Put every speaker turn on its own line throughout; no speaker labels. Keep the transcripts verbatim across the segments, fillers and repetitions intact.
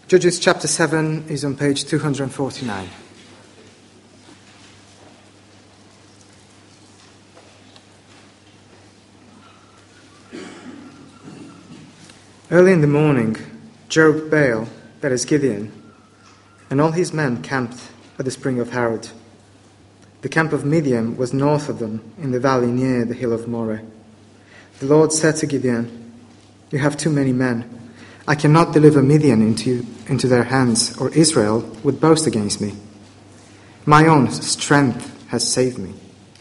Judges chapter seven is on page two hundred forty-nine. Early in the morning, Jerubbaal, that is Gideon, and all his men camped at the spring of Harod. The camp of Midian was north of them, in the valley near the hill of Moreh. The Lord said to Gideon, "You have too many men. I cannot deliver Midian into, into their hands, or Israel would boast against me. My own strength has saved me.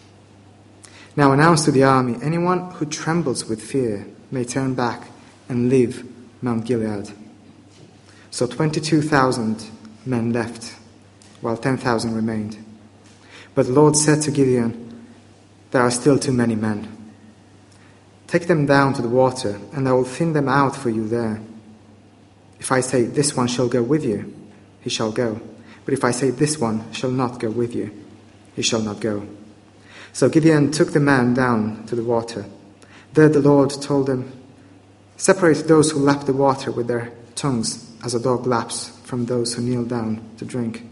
Now announce to the army, anyone who trembles with fear may turn back and leave Mount Gilead." So twenty-two thousand men left, while ten thousand remained. But the Lord said to Gideon, "There are still too many men. Take them down to the water, and I will thin them out for you there. If I say, 'This one shall go with you,' he shall go. But if I say, 'This one shall not go with you,' he shall not go." So Gideon took the man down to the water. There the Lord told him, "Separate those who lap the water with their tongues as a dog laps from those who kneel down to drink."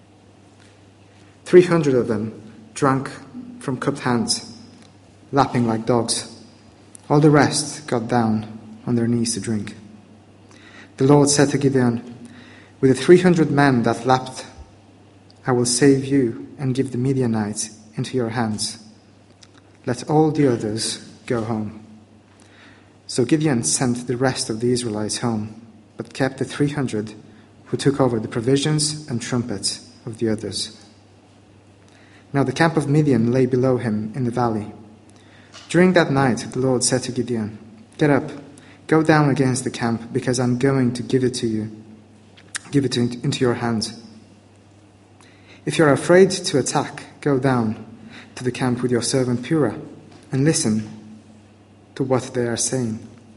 Three hundred of them drank from cupped hands, lapping like dogs. All the rest got down on their knees to drink. The Lord said to Gideon, "With the three hundred men that lapped, I will save you and give the Midianites into your hands. Let all the others go home." So Gideon sent the rest of the Israelites home, but kept the three hundred who took over the provisions and trumpets of the others. Now the camp of Midian lay below him in the valley. During that night the Lord said to Gideon, "Get up, go down against the camp, because I'm going to give it to you, give it into your hands. If you're afraid to attack, go down to the camp with your servant Purah and listen to what they are saying.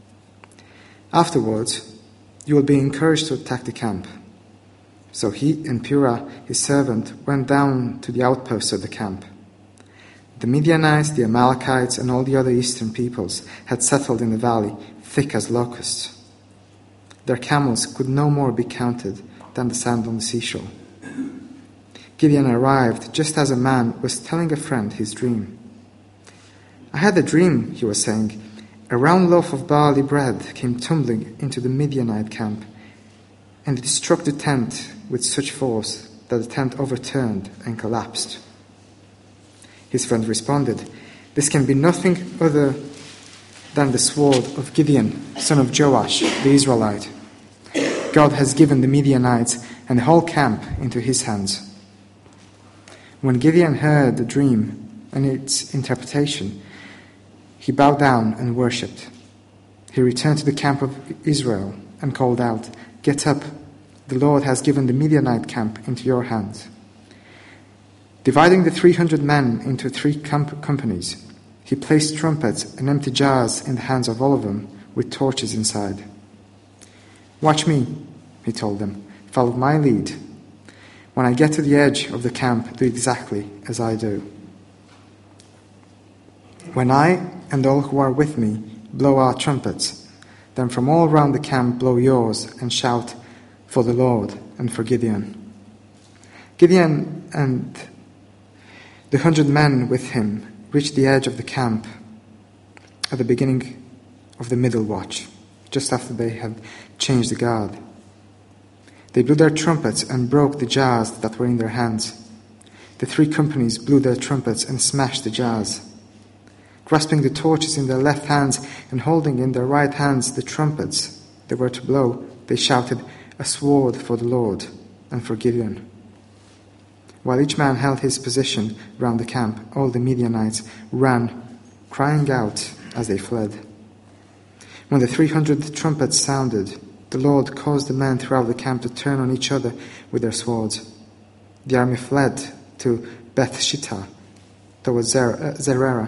Afterwards, you will be encouraged to attack the camp." So he and Purah, his servant, went down to the outposts of the camp. The Midianites, the Amalekites, and all the other eastern peoples had settled in the valley, thick as locusts. Their camels could no more be counted than the sand on the seashore. Gideon arrived just as a man was telling a friend his dream. "I had a dream," he was saying. "A round loaf of barley bread came tumbling into the Midianite camp, and it struck the tent with such force that the tent overturned and collapsed." His friend responded, "This can be nothing other than the sword of Gideon, son of Joash, the Israelite. God has given the Midianites and the whole camp into his hands." When Gideon heard the dream and its interpretation, he bowed down and worshipped. He returned to the camp of Israel and called out, "Get up, the Lord has given the Midianite camp into your hands." Dividing the three hundred men into three comp- companies, he placed trumpets and empty jars in the hands of all of them, with torches inside. "Watch me," he told them. "Follow my lead. When I get to the edge of the camp, do exactly as I do. When I and all who are with me blow our trumpets, then from all round the camp blow yours and shout for the Lord and for Gideon." Gideon and the hundred men with him reached the edge of the camp at the beginning of the middle watch, just after they had changed the guard. They blew their trumpets and broke the jars that were in their hands. The three companies blew their trumpets and smashed the jars. Grasping the torches in their left hands and holding in their right hands the trumpets they were to blow, they shouted, "A sword for the Lord and for Gideon." While each man held his position round the camp, all the Midianites ran, crying out as they fled. When the three hundred trumpets sounded, the Lord caused the men throughout the camp to turn on each other with their swords. The army fled to Beth Shittah, towards Zererah,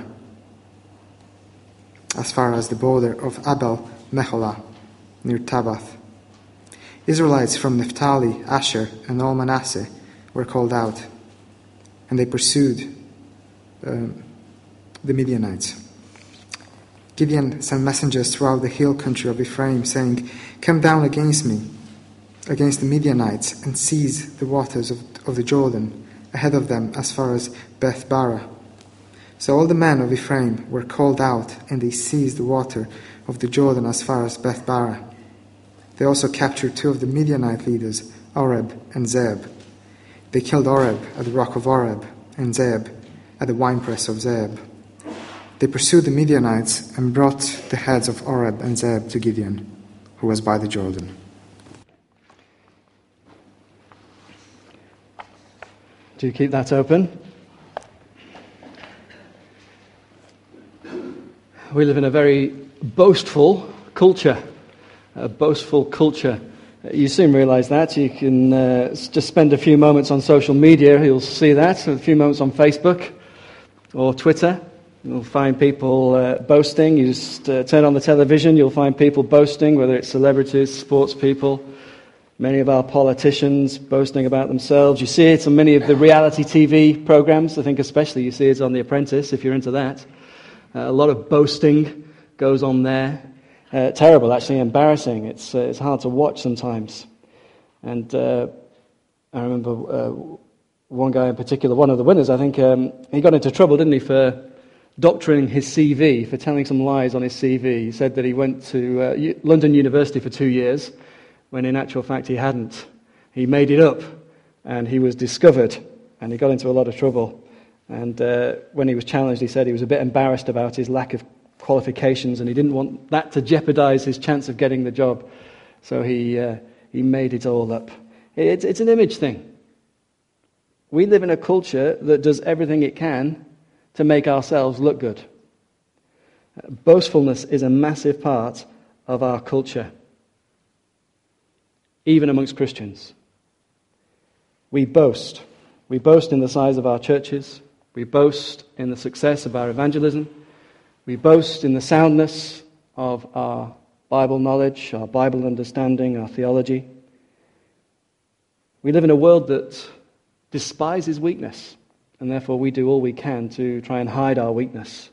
as far as the border of Abel Meholah, near Tabbath. Israelites from Naphtali, Asher, and all Manasseh were called out, and they pursued uh, the Midianites. Gideon sent messengers throughout the hill country of Ephraim, saying, "Come down against me, against the Midianites and seized the waters of, of the Jordan ahead of them as far as Beth-barah. So all the men of Ephraim were called out, and they seized the water of the Jordan as far as Beth-barah. They also captured two of the Midianite leaders, Oreb and Zeb. They killed Oreb at the rock of Oreb, and Zeb at the winepress of Zeb. They pursued the Midianites and brought the heads of Oreb and Zeb to Gideon, who was by the Jordan.
Do keep that open. We live in a very boastful culture, a boastful culture. You soon realise that. You can uh, just spend a few moments on social media, you'll see that, a few moments on Facebook or Twitter. You'll find people uh, boasting. You just uh, turn on the television, you'll find people boasting, whether it's celebrities, sports people, many of our politicians boasting about themselves. You see it on many of the reality T V programs. I think especially you see it on The Apprentice, if you're into that. Uh, a lot of boasting goes on there. Uh, terrible, actually, embarrassing. It's uh, it's hard to watch sometimes. And uh, I remember uh, one guy in particular, one of the winners, I think, um, he got into trouble, didn't he, for doctoring his C V, for telling some lies on his C V. He said that he went to uh, U- London University for two years, when in actual fact he hadn't. He made it up, and he was discovered, and he got into a lot of trouble. And uh, when he was challenged, he said he was a bit embarrassed about his lack of qualifications, and he didn't want that to jeopardize his chance of getting the job. So he uh, he made it all up. It's, it's an image thing. We live in a culture that does everything it can to make ourselves look good. Boastfulness is a massive part of our culture, even amongst Christians. We boast. We boast in the size of our churches. We boast in the success of our evangelism. We boast in the soundness of our Bible knowledge, our Bible understanding, our theology. We live in a world that despises weakness, and therefore we do all we can to try and hide our weakness.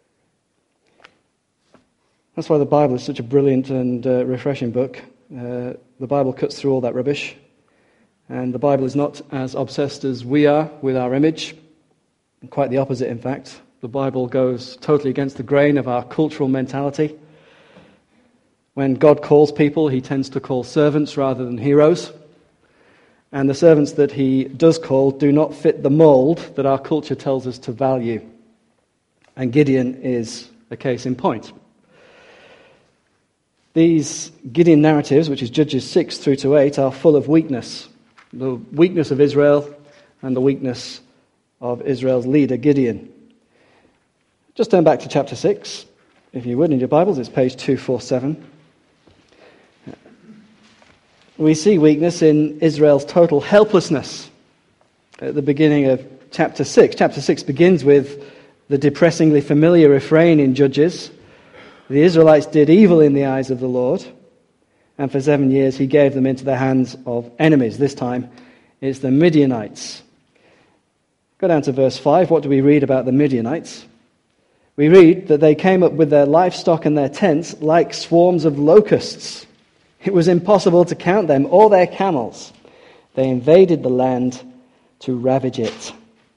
That's why the Bible is such a brilliant and uh, refreshing book. Uh, the Bible cuts through all that rubbish, and the Bible is not as obsessed as we are with our image. Quite the opposite, in fact. The Bible goes totally against the grain of our cultural mentality. When God calls people, he tends to call servants rather than heroes. And the servants that he does call do not fit the mold that our culture tells us to value. And Gideon is a case in point. These Gideon narratives, which is Judges six through to eight, are full of weakness. The weakness of Israel and the weakness of Israel's leader, Gideon. Just turn back to chapter six, if you would, in your Bibles. It's page two forty-seven. We see weakness in Israel's total helplessness at the beginning of chapter six. Chapter six begins with the depressingly familiar refrain in Judges: the Israelites did evil in the eyes of the Lord, and for seven years he gave them into the hands of enemies. This time it's the Midianites. Go down to verse five. What do we read about the Midianites? We read that they came up with their livestock and their tents like swarms of locusts. It was impossible to count them or their camels. They invaded the land to ravage it.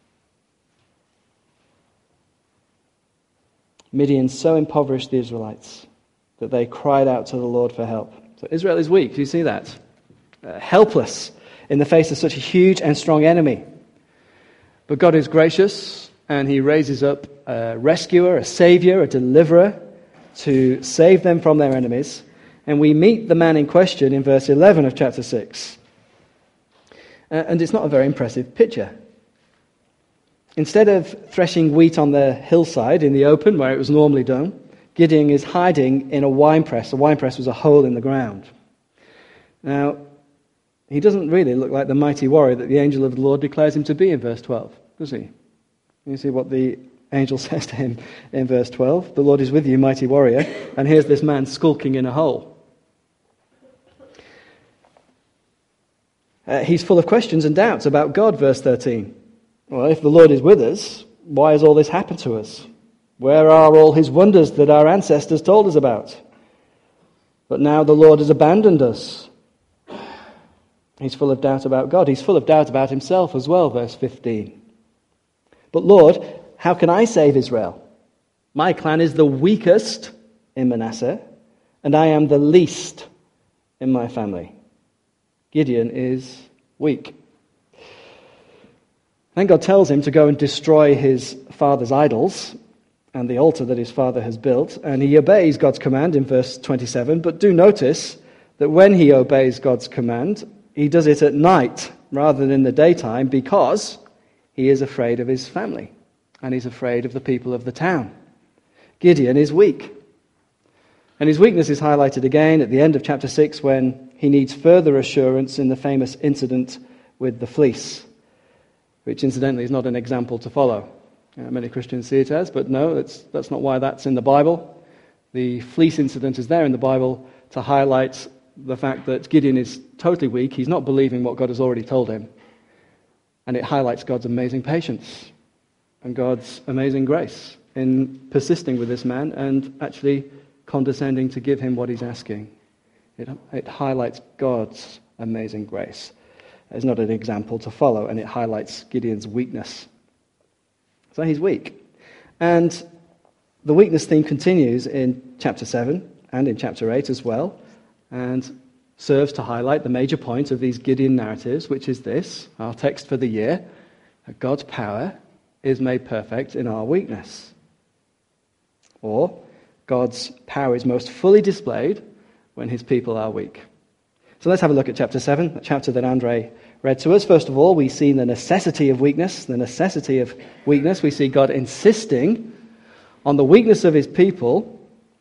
Midian so impoverished the Israelites that they cried out to the Lord for help. So Israel is weak. Do you see that? Uh, helpless in the face of such a huge and strong enemy. But God is gracious, and he raises up a rescuer, a savior, a deliverer to save them from their enemies. And we meet the man in question in verse eleven of chapter six. Uh, and it's not a very impressive picture. Instead of threshing wheat on the hillside in the open where it was normally done, Gideon is hiding in a winepress. A winepress was a hole in the ground. Now, he doesn't really look like the mighty warrior that the angel of the Lord declares him to be in verse twelve, does he? You see what the angel says to him in verse twelve. The Lord is with you, mighty warrior. And here's this man skulking in a hole. Uh, he's full of questions and doubts about God, verse thirteen. Well, if the Lord is with us, why has all this happened to us? Where are all his wonders that our ancestors told us about? But now the Lord has abandoned us. He's full of doubt about God. He's full of doubt about himself as well, verse fifteen. But Lord, how can I save Israel? My clan is the weakest in Manasseh, and I am the least in my family. Gideon is weak. Then God tells him to go and destroy his father's idols and the altar that his father has built, and he obeys God's command in verse twenty-seven. But do notice that when he obeys God's command, he does it at night rather than in the daytime, because he is afraid of his family and he's afraid of the people of the town. Gideon is weak. And his weakness is highlighted again at the end of chapter six when he needs further assurance in the famous incident with the fleece, which incidentally is not an example to follow. Uh, many Christians see it as, but no, that's, that's not why that's in the Bible. The fleece incident is there in the Bible to highlight the fact that Gideon is totally weak. He's not believing what God has already told him. And it highlights God's amazing patience and God's amazing grace in persisting with this man and actually condescending to give him what he's asking. It, it highlights God's amazing grace. It's not an example to follow, and it highlights Gideon's weakness. So he's weak. And the weakness theme continues in chapter seven and in chapter eight as well, and serves to highlight the major point of these Gideon narratives, which is this, our text for the year, that God's power is made perfect in our weakness. Or, God's power is most fully displayed when his people are weak. So let's have a look at chapter seven, the chapter that Andre read to us. First of all, we see the necessity of weakness, the necessity of weakness. We see God insisting on the weakness of his people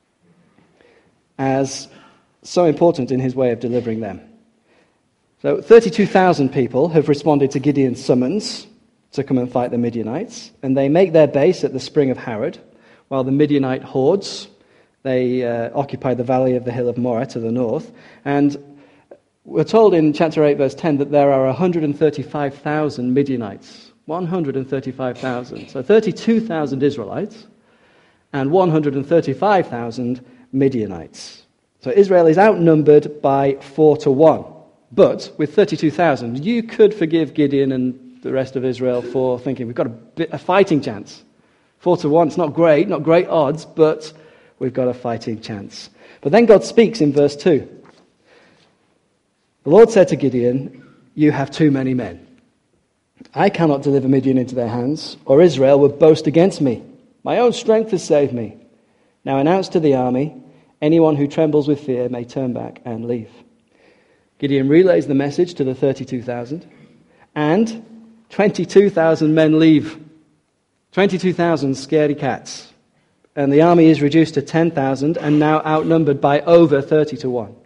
as so important in his way of delivering them. So thirty-two thousand people have responded to Gideon's summons to come and fight the Midianites, and they make their base at the spring of Harod, while the Midianite hordes, they uh, occupy the valley of the hill of Moreh to the north. And we're told in chapter eight, verse ten, that there are one hundred thirty-five thousand Midianites. one hundred thirty-five thousand. So thirty-two thousand Israelites and one hundred thirty-five thousand Midianites. So Israel is outnumbered by four to one. But with thirty-two thousand, you could forgive Gideon and the rest of Israel for thinking we've got a, bit, a fighting chance. Four to one, it's not great, not great odds, but we've got a fighting chance. But then God speaks in verse two. The Lord said to Gideon, "You have too many men. I cannot deliver Midian into their hands, or Israel would boast against me. My own strength has saved me. Now announce to the army, anyone who trembles with fear may turn back and leave." Gideon relays the message to the thirty-two thousand, and twenty-two thousand men leave. twenty-two thousand scaredy cats. And the army is reduced to ten thousand and now outnumbered by over thirty to one.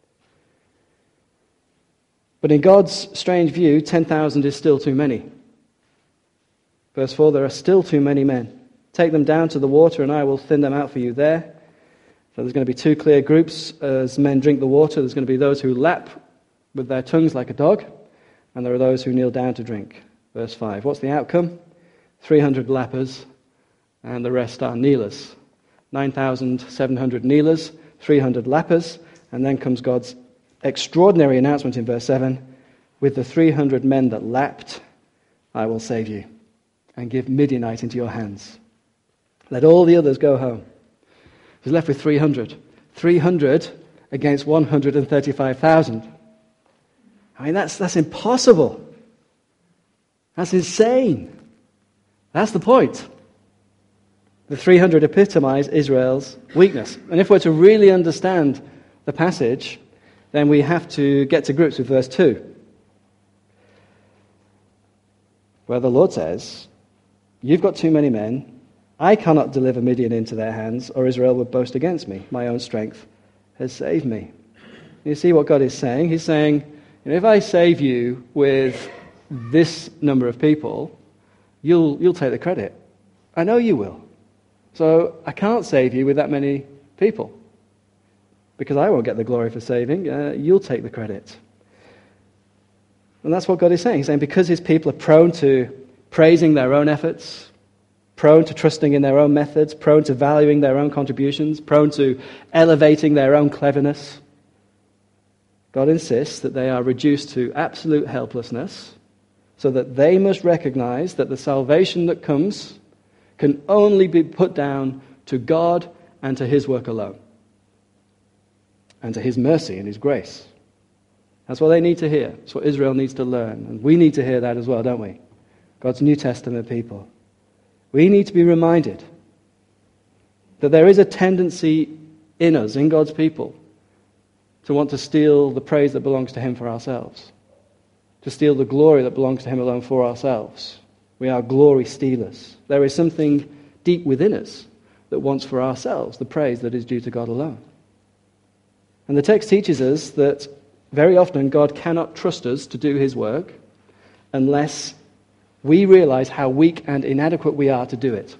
But in God's strange view, ten thousand is still too many. Verse four, there are still too many men. Take them down to the water and I will thin them out for you there. So there's going to be two clear groups as men drink the water. There's going to be those who lap with their tongues like a dog, and there are those who kneel down to drink. Verse five, what's the outcome? three hundred lappers, and the rest are kneelers. nine thousand seven hundred kneelers, three hundred lappers, and then comes God's extraordinary announcement in verse seven, with the three hundred men that lapped, I will save you, and give Midianite into your hands. Let all the others go home. He's left with three hundred. three hundred against one hundred thirty-five thousand. I mean, that's, that's impossible. That's insane. That's the point. The three hundred epitomize Israel's weakness. And if we're to really understand the passage, then we have to get to grips with verse two, where the Lord says, "You've got too many men. I cannot deliver Midian into their hands, or Israel would boast against me. My own strength has saved me." You see what God is saying? He's saying, you know, if I save you with this number of people, you'll you'll take the credit. I know you will. So I can't save you with that many people, because I won't get the glory for saving. Uh, you'll take the credit. And that's what God is saying. He's saying because his people are prone to praising their own efforts, prone to trusting in their own methods, prone to valuing their own contributions, prone to elevating their own cleverness, God insists that they are reduced to absolute helplessness, so that they must recognize that the salvation that comes can only be put down to God and to his work alone, and to his mercy and his grace. That's what they need to hear. That's what Israel needs to learn. And we need to hear that as well, don't we? God's New Testament people. We need to be reminded that there is a tendency in us, in God's people, to want to steal the praise that belongs to him for ourselves, to steal the glory that belongs to him alone for ourselves. We are glory stealers. There is something deep within us that wants for ourselves the praise that is due to God alone. And the text teaches us that very often God cannot trust us to do his work unless we realize how weak and inadequate we are to do it.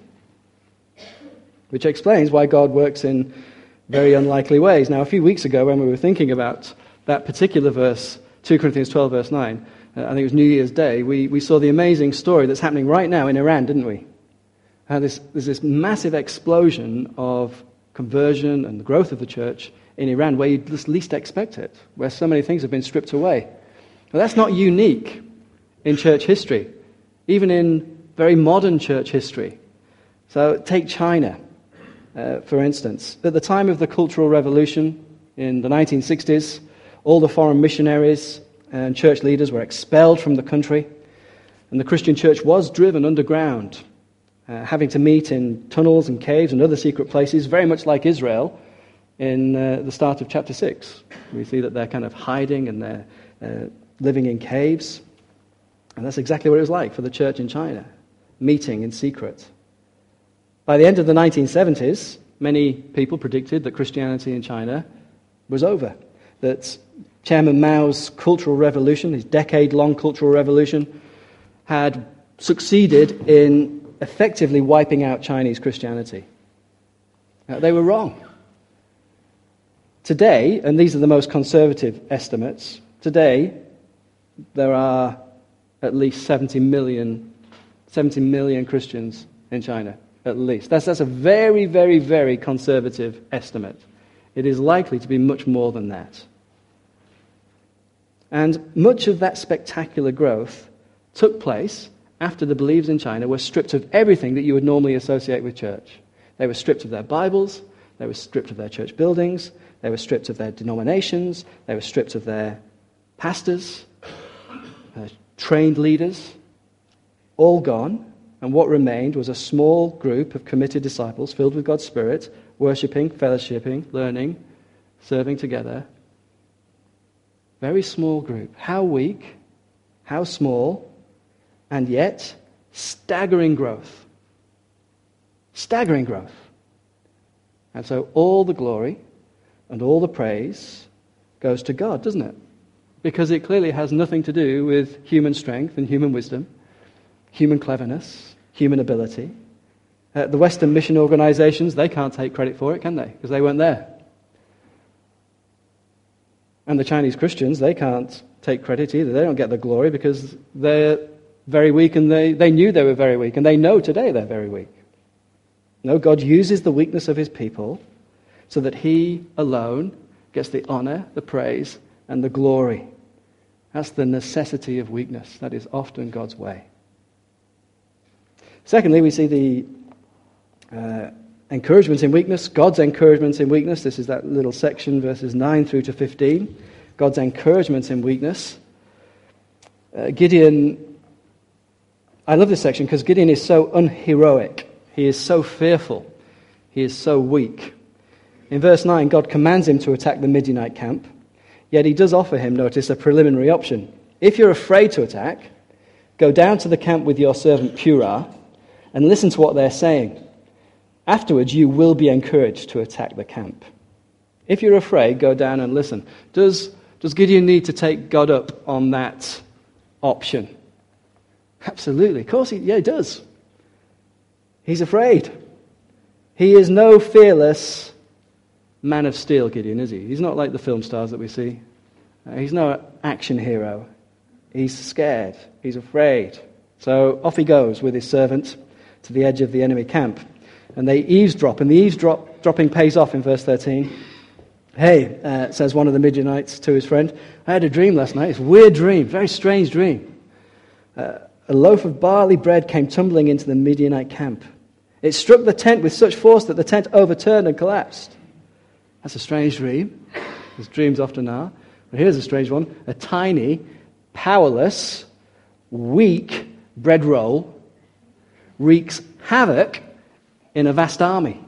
Which explains why God works in very unlikely ways. Now, a few weeks ago when we were thinking about that particular verse, two Corinthians twelve, verse nine, uh, I think it was New Year's Day, we, we saw the amazing story that's happening right now in Iran, didn't we? Uh, this, there's this massive explosion of conversion and the growth of the church in Iran where you just least expect it, where so many things have been stripped away. Well, that's not unique in church history, even in very modern church history. So take China. Uh, for instance, at the time of the Cultural Revolution in the nineteen sixties, all the foreign missionaries and church leaders were expelled from the country, and the Christian church was driven underground, uh, having to meet in tunnels and caves and other secret places, very much like Israel in uh, the start of chapter six. We see that they're kind of hiding and they're uh, living in caves, and that's exactly what it was like for the church in China, meeting in secret. By the end of the nineteen seventies, many people predicted that Christianity in China was over, that Chairman Mao's Cultural Revolution, his decade-long Cultural Revolution, had succeeded in effectively wiping out Chinese Christianity. Now, they were wrong. Today, and these are the most conservative estimates, today there are at least seventy million, seventy million Christians in China. At least. That's, that's a very, very, very conservative estimate. It is likely to be much more than that. And much of that spectacular growth took place after the believers in China were stripped of everything that you would normally associate with church. They were stripped of their Bibles, they were stripped of their church buildings, they were stripped of their denominations, they were stripped of their pastors, uh, trained leaders, all gone. And what remained was a small group of committed disciples filled with God's Spirit, worshipping, fellowshipping, learning, serving together. Very small group. How weak, how small, and yet staggering growth. Staggering growth. And so all the glory and all the praise goes to God, doesn't it? Because it clearly has nothing to do with human strength and human wisdom, human cleverness, human ability. Uh, the Western mission organizations, they can't take credit for it, can they? Because they weren't there. And the Chinese Christians, they can't take credit either. They don't get the glory because they're very weak, and they, they knew they were very weak, and they know today they're very weak. No, God uses the weakness of his people so that he alone gets the honor, the praise, and the glory. That's the necessity of weakness. That is often God's way. Secondly, we see the uh, encouragement in weakness, God's encouragement in weakness. This is that little section, verses nine through to fifteen. God's encouragement in weakness. Uh, Gideon, I love this section because Gideon is so unheroic. He is so fearful. He is so weak. In verse nine, God commands him to attack the Midianite camp, yet he does offer him, notice, a preliminary option. If you're afraid to attack, go down to the camp with your servant Purah, and listen to what they're saying. Afterwards, you will be encouraged to attack the camp. If you're afraid, go down and listen. Does, does Gideon need to take God up on that option? Absolutely. Of course, he, yeah, he does. He's afraid. He is no fearless man of steel, Gideon, is he? He's not like the film stars that we see. Uh, he's no action hero. He's scared. He's afraid. So off he goes with his servant to the edge of the enemy camp. And they eavesdrop, and the eavesdropping pays off in verse thirteen. Hey, uh, says one of the Midianites to his friend, I had a dream last night. It's a weird dream, very strange dream. Uh, a loaf of barley bread came tumbling into the Midianite camp. It struck the tent with such force that the tent overturned and collapsed. That's a strange dream, as dreams often are. But here's a strange one. A tiny, powerless, weak bread roll wreaks havoc in a vast army.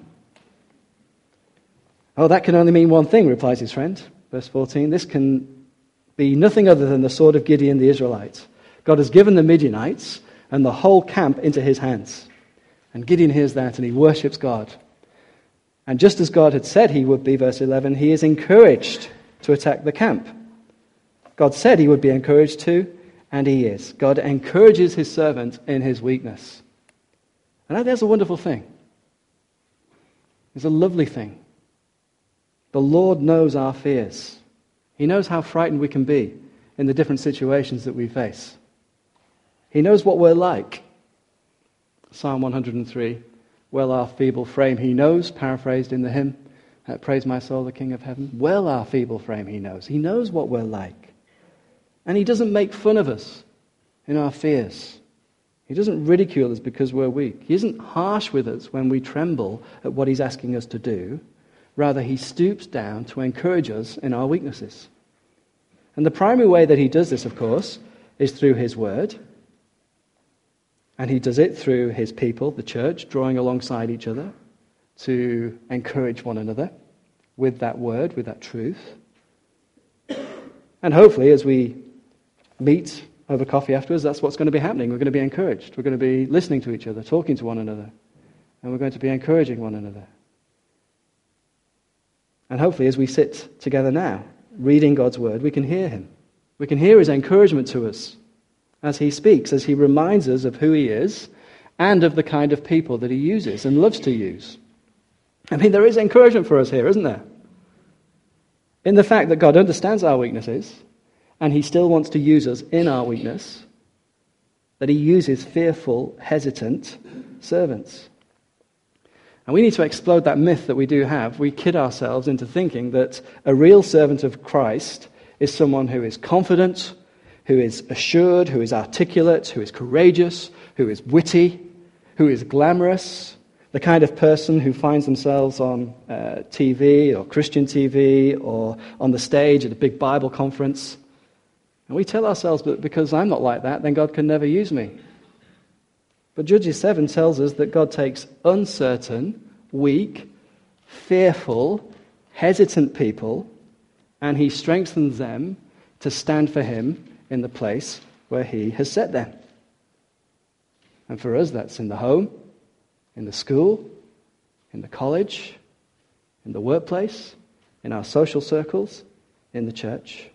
Oh, that can only mean one thing, replies his friend. Verse fourteen, this can be nothing other than the sword of Gideon the Israelite. God has given the Midianites and the whole camp into his hands. And Gideon hears that and he worships God. And just as God had said he would be, verse eleven, he is encouraged to attack the camp. God said he would be encouraged to, and he is. God encourages his servant in his weakness. And that's a wonderful thing. It's a lovely thing. The Lord knows our fears. He knows how frightened we can be in the different situations that we face. He knows what we're like. Psalm one hundred three, well our feeble frame he knows, paraphrased in the hymn, uh, praise my soul, the King of heaven. Well our feeble frame he knows. He knows what we're like. And he doesn't make fun of us in our fears. He doesn't ridicule us because we're weak. He isn't harsh with us when we tremble at what he's asking us to do. Rather, he stoops down to encourage us in our weaknesses. And the primary way that he does this, of course, is through his word. And he does it through his people, the church, drawing alongside each other to encourage one another with that word, with that truth. And hopefully, as we meet over coffee afterwards, that's what's going to be happening. We're going to be encouraged. We're going to be listening to each other, talking to one another. And we're going to be encouraging one another. And hopefully, as we sit together now, reading God's word, we can hear him. We can hear his encouragement to us as he speaks, as he reminds us of who he is and of the kind of people that he uses and loves to use. I mean, there is encouragement for us here, isn't there? In the fact that God understands our weaknesses and he still wants to use us in our weakness, that he uses fearful, hesitant servants. And we need to explode that myth that we do have. We kid ourselves into thinking that a real servant of Christ is someone who is confident, who is assured, who is articulate, who is courageous, who is witty, who is glamorous, the kind of person who finds themselves on uh, T V or Christian T V or on the stage at a big Bible conference. And we tell ourselves that because I'm not like that, then God can never use me. But Judges seven tells us that God takes uncertain, weak, fearful, hesitant people, and he strengthens them to stand for him in the place where he has set them. And for us, that's in the home, in the school, in the college, in the workplace, in our social circles, in the church.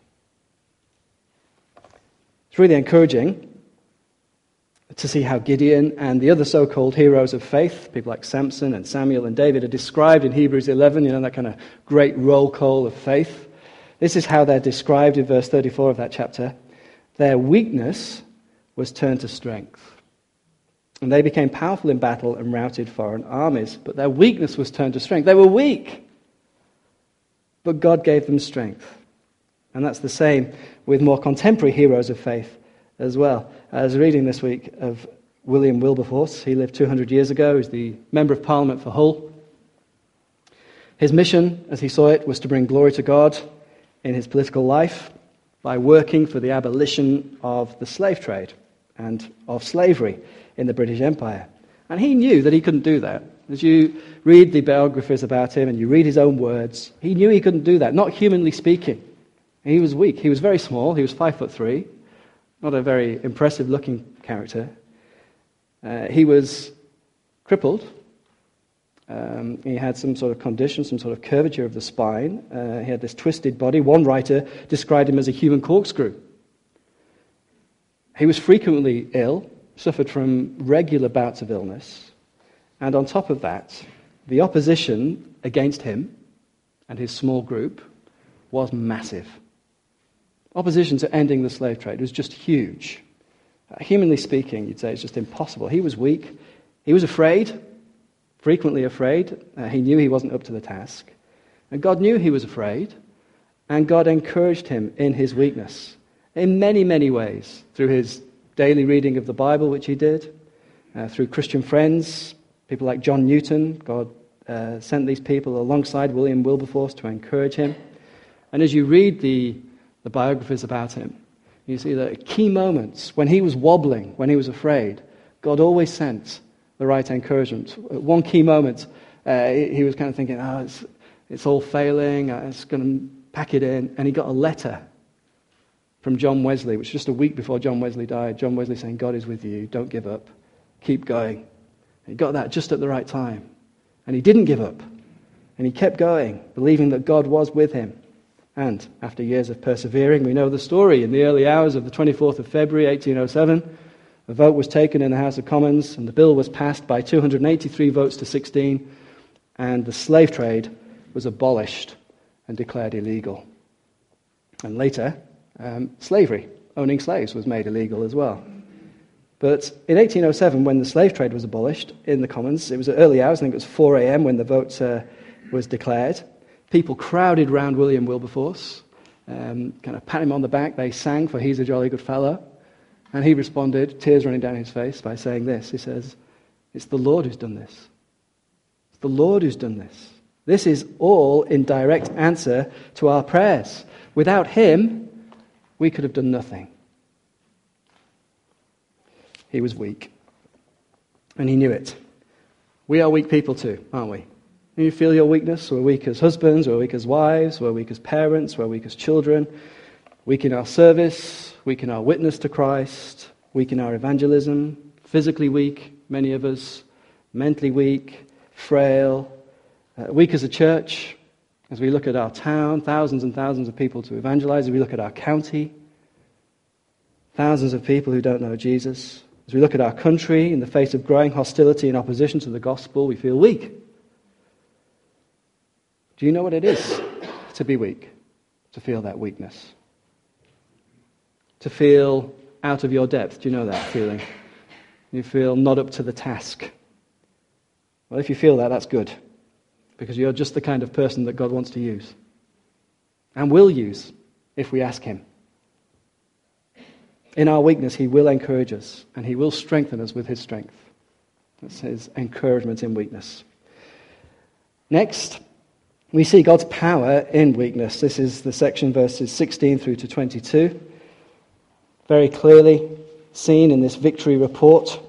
It's really encouraging to see how Gideon and the other so-called heroes of faith, people like Samson and Samuel and David, are described in Hebrews eleven, you know, that kind of great roll call of faith. This is how they're described in verse thirty-four of that chapter. Their weakness was turned to strength. And they became powerful in battle and routed foreign armies. But their weakness was turned to strength. They were weak, but God gave them strength. And that's the same with more contemporary heroes of faith as well. I was reading this week of William Wilberforce. He lived two hundred years ago. He was the Member of Parliament for Hull. His mission, as he saw it, was to bring glory to God in his political life by working for the abolition of the slave trade and of slavery in the British Empire. And he knew that he couldn't do that. As you read the biographies about him and you read his own words, he knew he couldn't do that, not humanly speaking. He was weak. He was very small. He was five foot three. Not a very impressive-looking character. Uh, he was crippled. Um, he had some sort of condition, some sort of curvature of the spine. Uh, he had this twisted body. One writer described him as a human corkscrew. He was frequently ill, suffered from regular bouts of illness. And on top of that, the opposition against him and his small group was massive. Opposition to ending the slave trade was just huge. Uh, humanly speaking, you'd say it's just impossible. He was weak. He was afraid, frequently afraid. Uh, he knew he wasn't up to the task. And God knew he was afraid, and God encouraged him in his weakness in many, many ways, through his daily reading of the Bible, which he did, uh, through Christian friends, people like John Newton. God uh, sent these people alongside William Wilberforce to encourage him. And as you read the, the biographies about him, you see that at key moments, when he was wobbling, when he was afraid, God always sent the right encouragement. At one key moment, uh, he, he was kind of thinking, oh, it's, it's all failing, I'm just going to pack it in. And he got a letter from John Wesley, which was just a week before John Wesley died. John Wesley saying, God is with you, don't give up, keep going. He got that just at the right time. And he didn't give up. And he kept going, believing that God was with him. And after years of persevering, we know the story. In the early hours of the twenty-fourth of February, eighteen oh seven, a vote was taken in the House of Commons, and the bill was passed by two hundred eighty-three votes to sixteen, and the slave trade was abolished and declared illegal. And later, um, slavery, owning slaves, was made illegal as well. But in eighteen oh seven, when the slave trade was abolished in the Commons, it was at early hours, I think it was four a.m. when the vote uh, was declared. People crowded round William Wilberforce, um, kind of pat him on the back. They sang, for he's a jolly good fellow. And he responded, tears running down his face, by saying this. He says, it's the Lord who's done this. It's the Lord who's done this. This is all in direct answer to our prayers. Without him, we could have done nothing. He was weak. And he knew it. We are weak people too, aren't we? You feel your weakness. We're weak as husbands, we're weak as wives, we're weak as parents, we're weak as children, weak in our service, weak in our witness to Christ, weak in our evangelism, physically weak, many of us, mentally weak, frail, uh, weak as a church. As we look at our town, thousands and thousands of people to evangelize. As we look at our county, thousands of people who don't know Jesus. As we look at our country, in the face of growing hostility and opposition to the gospel, we feel weak. Do you know what it is to be weak? To feel that weakness? To feel out of your depth. Do you know that feeling? You feel not up to the task. Well, if you feel that, that's good. Because you're just the kind of person that God wants to use. And will use, if we ask him. In our weakness, he will encourage us. And he will strengthen us with his strength. That's his encouragement in weakness. Next, we see God's power in weakness. This is the section verses sixteen through to twenty-two. Very clearly seen in this victory report.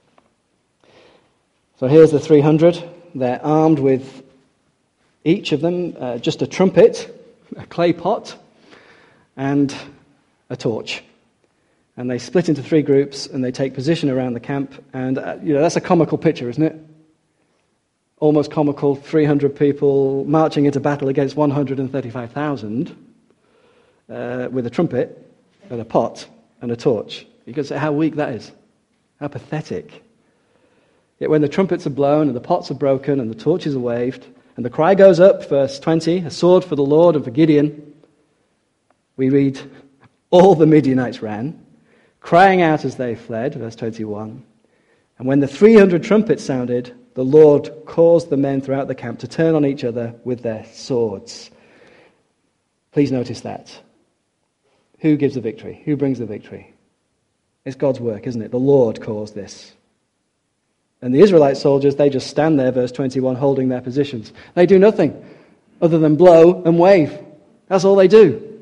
So here's the three hundred. They're armed with, each of them, uh, just a trumpet, a clay pot, and a torch. And they split into three groups, and they take position around the camp. And, uh, you know, that's a comical picture, isn't it? Almost comical, three hundred people marching into battle against one hundred thirty-five thousand uh, with a trumpet and a pot and a torch. You can say how weak that is, how pathetic. Yet when the trumpets are blown and the pots are broken and the torches are waved and the cry goes up, verse twenty, a sword for the Lord and for Gideon, we read, all the Midianites ran, crying out as they fled, verse twenty-one. And when the three hundred trumpets sounded, the Lord caused the men throughout the camp to turn on each other with their swords. Please notice that. Who gives the victory? Who brings the victory? It's God's work, isn't it? The Lord caused this. And the Israelite soldiers, they just stand there, verse twenty-one, holding their positions. They do nothing other than blow and wave. That's all they do.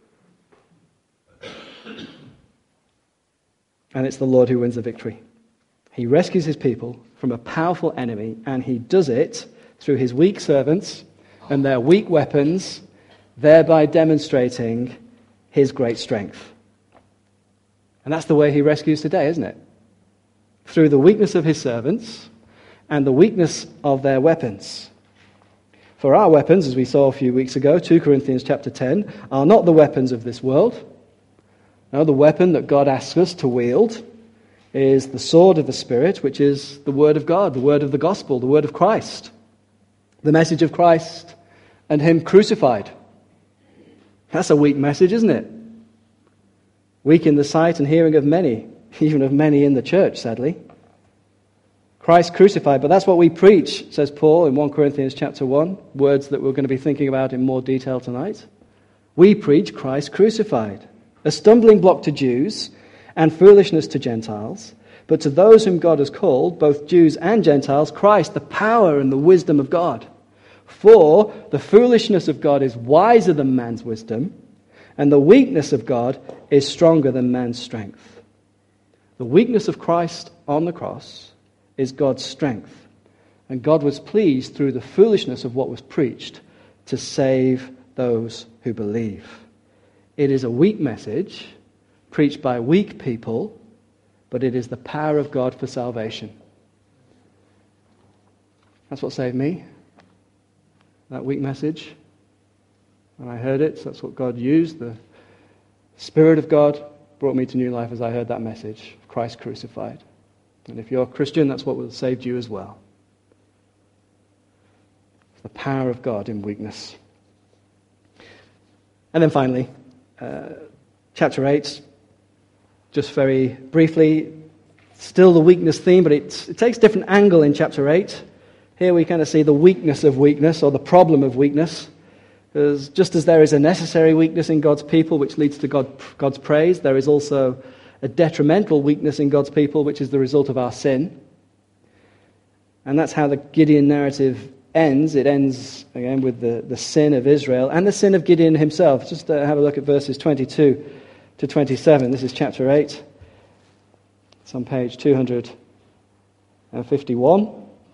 And it's the Lord who wins the victory. He rescues his people from a powerful enemy, and he does it through his weak servants and their weak weapons, thereby demonstrating his great strength. And that's the way he rescues today, isn't it? Through the weakness of his servants and the weakness of their weapons. For our weapons, as we saw a few weeks ago, Second Corinthians chapter ten, are not the weapons of this world. No, the weapon that God asks us to wield is the sword of the Spirit, which is the word of God, the word of the gospel, the word of Christ, the message of Christ and him crucified. That's a weak message, isn't it? Weak in the sight and hearing of many, even of many in the church, sadly. Christ crucified. But that's what we preach, says Paul in First Corinthians chapter one, words that we're going to be thinking about in more detail tonight. We preach Christ crucified, a stumbling block to Jews and foolishness to Gentiles. But to those whom God has called, both Jews and Gentiles, Christ, the power and the wisdom of God. For the foolishness of God is wiser than man's wisdom, and the weakness of God is stronger than man's strength. The weakness of Christ on the cross is God's strength. And God was pleased through the foolishness of what was preached to save those who believe. It is a weak message preached by weak people, but it is the power of God for salvation. That's what saved me. That weak message. When I heard it, that's what God used. The Spirit of God brought me to new life as I heard that message of Christ crucified. And if you're a Christian, that's what will have saved you as well. It's the power of God in weakness. And then finally, uh, chapter eight, just very briefly, still the weakness theme, but it, it takes a different angle in chapter eight. Here we kind of see the weakness of weakness, or the problem of weakness. Because just as there is a necessary weakness in God's people, which leads to God, God's praise, there is also a detrimental weakness in God's people, which is the result of our sin. And that's how the Gideon narrative ends. It ends, again, with the, the sin of Israel and the sin of Gideon himself. Just uh, have a look at verses twenty-two to twenty-seven. This is chapter eight. It's on page two hundred fifty-one.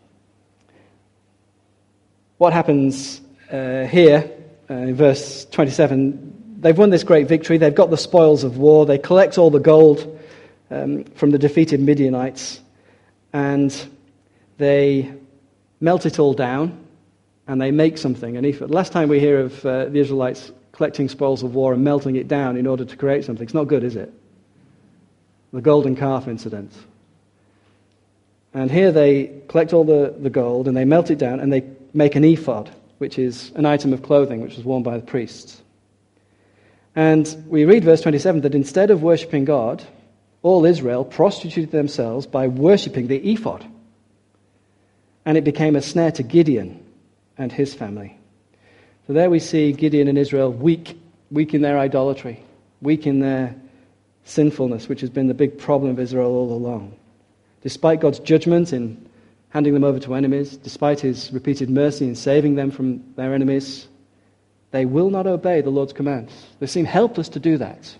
What happens uh, here uh, in verse twenty-seven? They've won this great victory. They've got the spoils of war. They collect all the gold um, from the defeated Midianites, and they melt it all down, and they make something. And if last time we hear of uh, the Israelites collecting spoils of war and melting it down in order to create something, it's not good, is it? The golden calf incident. And here they collect all the, the gold, and they melt it down, and they make an ephod, which is an item of clothing which was worn by the priests. And we read verse twenty-seven that instead of worshipping God, all Israel prostituted themselves by worshipping the ephod. And it became a snare to Gideon and his family. So there we see Gideon and Israel weak, weak in their idolatry, weak in their sinfulness, which has been the big problem of Israel all along. Despite God's judgment in handing them over to enemies, despite his repeated mercy in saving them from their enemies, they will not obey the Lord's commands. They seem helpless to do that.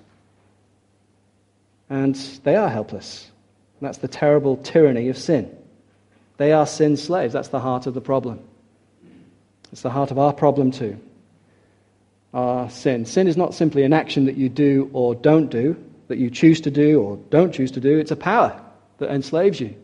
And they are helpless. And that's the terrible tyranny of sin. They are sin's slaves. That's the heart of the problem. It's the heart of our problem too. Our sin. Sin is not simply an action that you do or don't do, that you choose to do or don't choose to do. It's a power that enslaves you.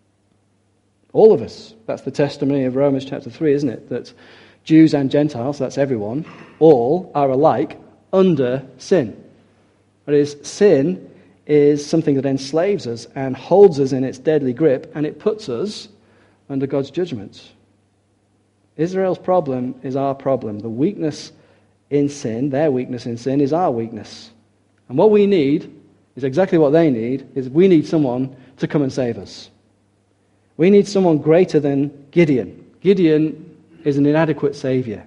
All of us. That's the testimony of Romans chapter three, isn't it? That Jews and Gentiles, that's everyone, all are alike under sin. That is, sin is something that enslaves us and holds us in its deadly grip, and it puts us under God's judgment. Israel's problem is our problem. The weakness in sin, their weakness in sin, is our weakness. And what we need is exactly what they need, is we need someone to come and save us. We need someone greater than Gideon. Gideon is an inadequate savior.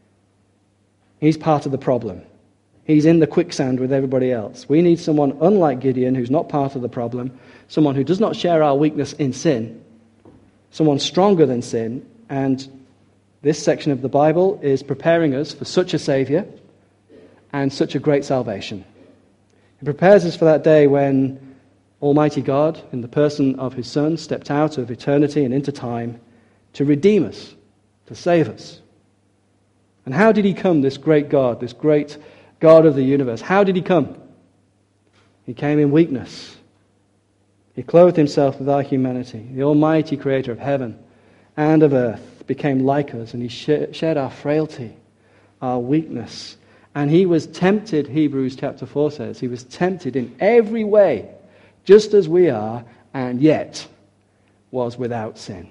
He's part of the problem. He's in the quicksand with everybody else. We need someone unlike Gideon, who's not part of the problem, someone who does not share our weakness in sin, someone stronger than sin, and this section of the Bible is preparing us for such a Savior and such a great salvation. It prepares us for that day when Almighty God, in the person of His Son, stepped out of eternity and into time to redeem us, to save us. And how did He come, this great God, this great God of the universe? How did He come? He came in weakness. He clothed Himself with our humanity. The Almighty Creator of heaven and of earth became like us, and He shared our frailty, our weakness. And He was tempted, Hebrews chapter four says, He was tempted in every way, just as we are, and yet was without sin.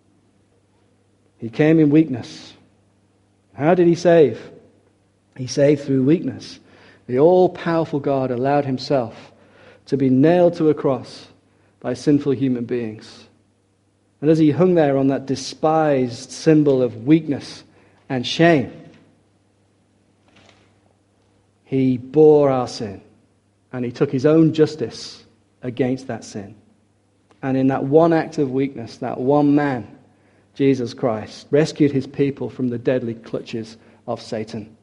He came in weakness. How did He save? He saved through weakness. The all-powerful God allowed Himself to be nailed to a cross by sinful human beings. And as he hung there on that despised symbol of weakness and shame, he bore our sin, and he took his own justice against that sin. And in that one act of weakness, that one man, Jesus Christ, rescued his people from the deadly clutches of Satan.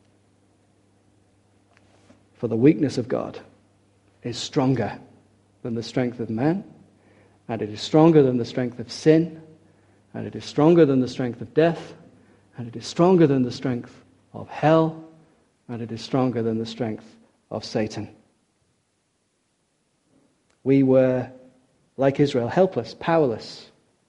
For the weakness of God is stronger than the strength of man, and it is stronger than the strength of sin, and it is stronger than the strength of death, and it is stronger than the strength of hell, and it is stronger than the strength of Satan. We were, like Israel, helpless, powerless.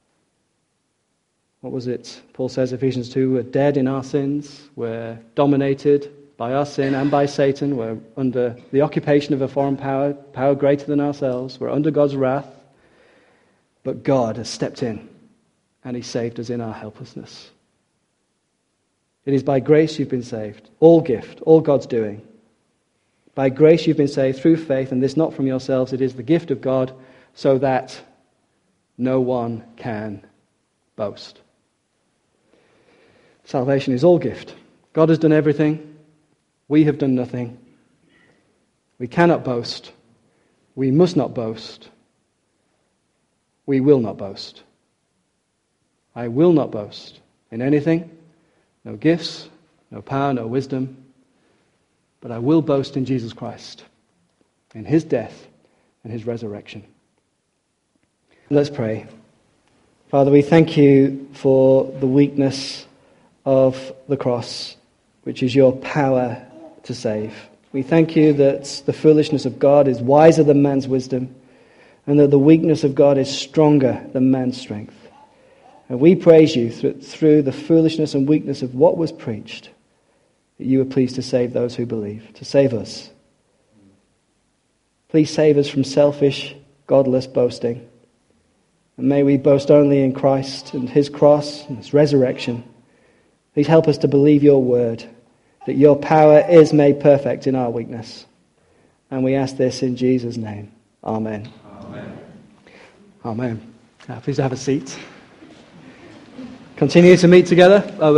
What was it? Paul says, Ephesians two, we're dead in our sins, we're dominated by our sin and by Satan, we're under the occupation of a foreign power, power greater than ourselves, we're under God's wrath, but God has stepped in and he saved us in our helplessness. It is by grace you've been saved, all gift, all God's doing. By grace you've been saved through faith, and this not from yourselves, it is the gift of God, so that no one can boast. Salvation is all gift. God has done everything. We have done nothing. We cannot boast. We must not boast. We will not boast. I will not boast in anything. No gifts, no power, no wisdom. But I will boast in Jesus Christ, in his death and his resurrection. Let's pray. Father, we thank you for the weakness of the cross, which is your power to save. We thank you that the foolishness of God is wiser than man's wisdom, and that the weakness of God is stronger than man's strength. And we praise you through the foolishness and weakness of what was preached, that you are pleased to save those who believe, to save us. Please save us from selfish, godless boasting. And may we boast only in Christ and his cross and his resurrection. Please help us to believe your word, that your power is made perfect in our weakness. And we ask this in Jesus' name. Amen. Amen. Amen. Uh, please have a seat. Continue to meet together.